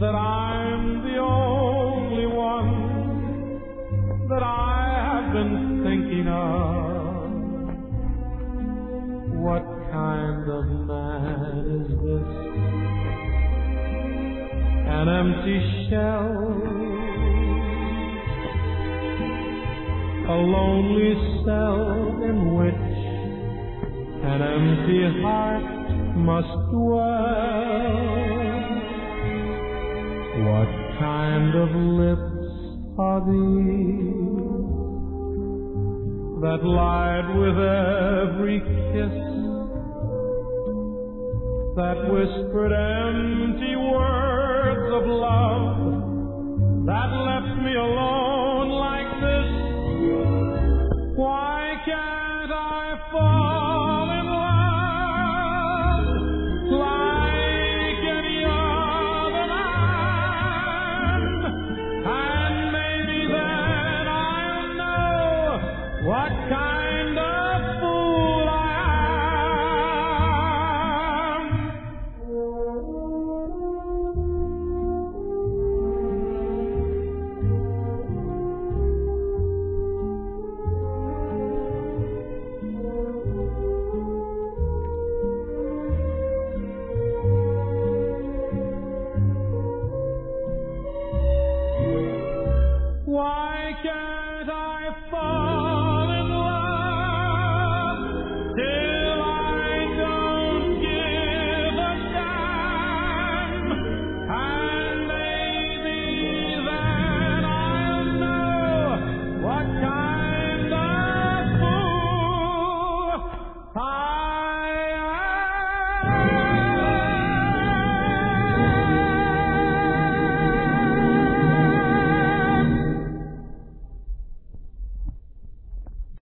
that I'm the only one that I have been thinking of. What kind of man is this? An empty shell, a lonely cell in which an empty heart must dwell. What kind of lips are these that lied with every kiss, that whispered empty words of love, that left me alone